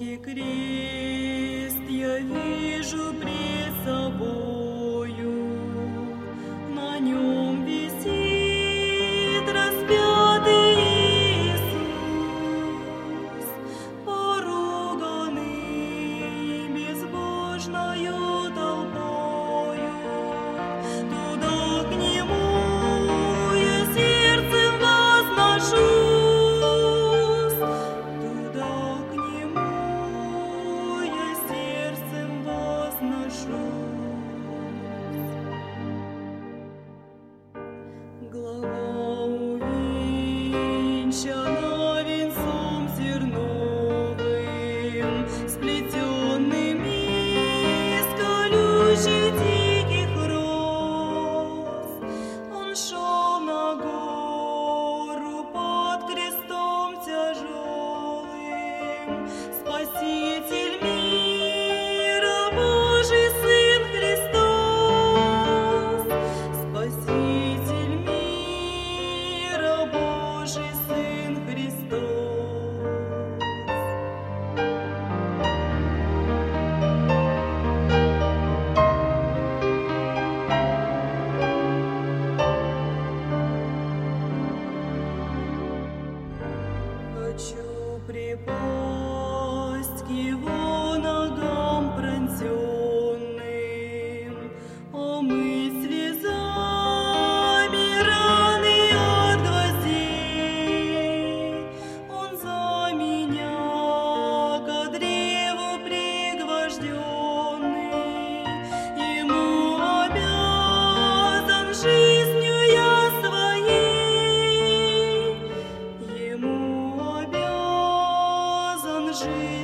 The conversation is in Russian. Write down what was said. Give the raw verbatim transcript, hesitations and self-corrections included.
Голгофский крест я вижу пред собою, на нем висит распятый Иисус, поруганный безбожною толпою. Туда к нему я сердцем возношусь, туда к нему я сердцем возношусь. Глава увенчана венцом терновым, сплетенным из колючих диких роз. Он шел на гору под крестом тяжелым, Спаситель мира, Божий Сын Христос, Спаситель мира, Божий Сын Христос. Хочу припасть к его ногам пронзенным, омыть слезами раны от гвоздей. Он за меня ко древу пригвожденный, ему обязан жизнью я своей, ему обязан жизнью